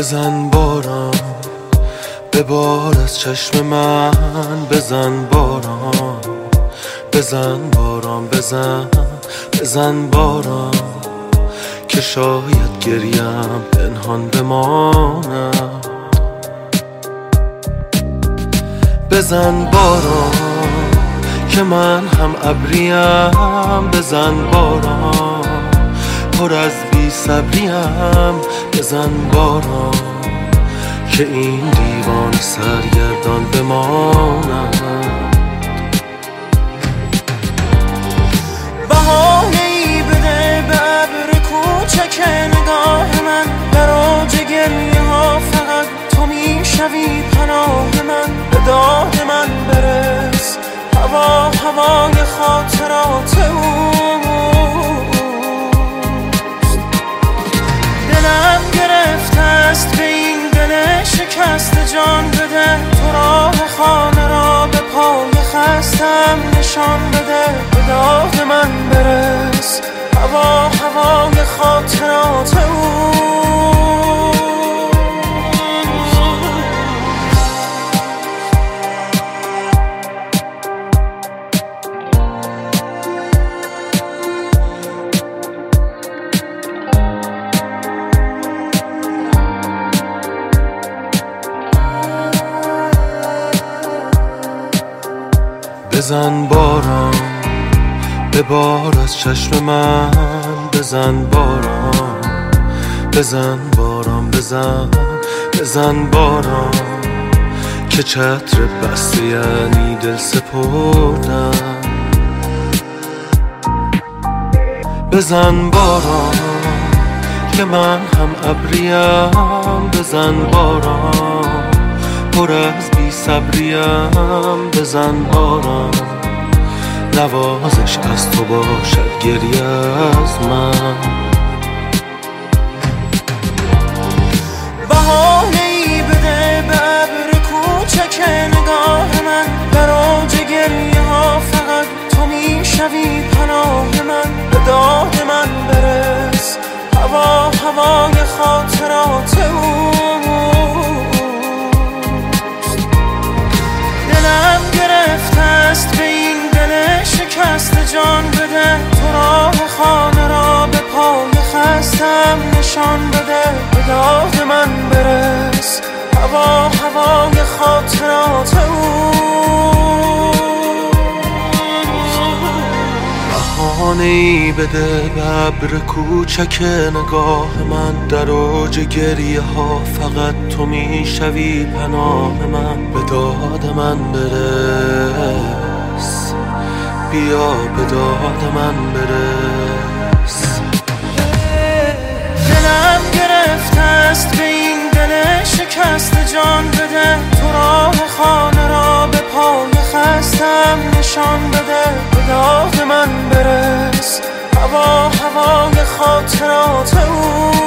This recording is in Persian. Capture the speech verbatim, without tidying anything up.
بزن باران به بار از چشم من، بزن باران بزن باران بزن بزن باران که شاید گریم پنهان بماند. بزن باران که من هم ابریم، بزن باران پر از بی صبریم، بزن باران که این دیوان سرگردان بماند. بهانه ای بده به ابر کوچک نگاه من، در اوج گریه ها فقط تو میشوی پناه من. به داد من برس هوا هوای خاطرات اوست. دلم گرفته است به این دل شکست، جان بده تو راه خانه را به پای خستم نشان بده. به داد من برس هوا هوای خاطرات اوست. بزن باران به بار از چشم من، بزن باران بزن باران بزن بزن باران که چتر بسته یعنی دل سپردن. بزن باران که من هم ابریم، بزن باران پر از بی صبریم، بزن باران نوازش از تو باشد گریه از من. بهانه ای بده به ابر کوچک نگاه من، در اوج گریه ها فقط تو میشوی پناه من. به داد من برس هوا هوای خاطرات اوست. دلم گرفته است به این دل شکست، جان بده تو راه خانه را به پای خستم نشان بده. به داد من برس هوا هوای خاطرات اوست. بهانه ای بده به ابر کوچک نگاه من، در اوج گریه ها فقط تو میشوی پناه من. به داد من برس بیا به داد من برس. دلم گرفته است به این دل شکست، جان بده تو راه خانه را به پای خستم نشان بده. به داد من برس هوا هوای خاطرات او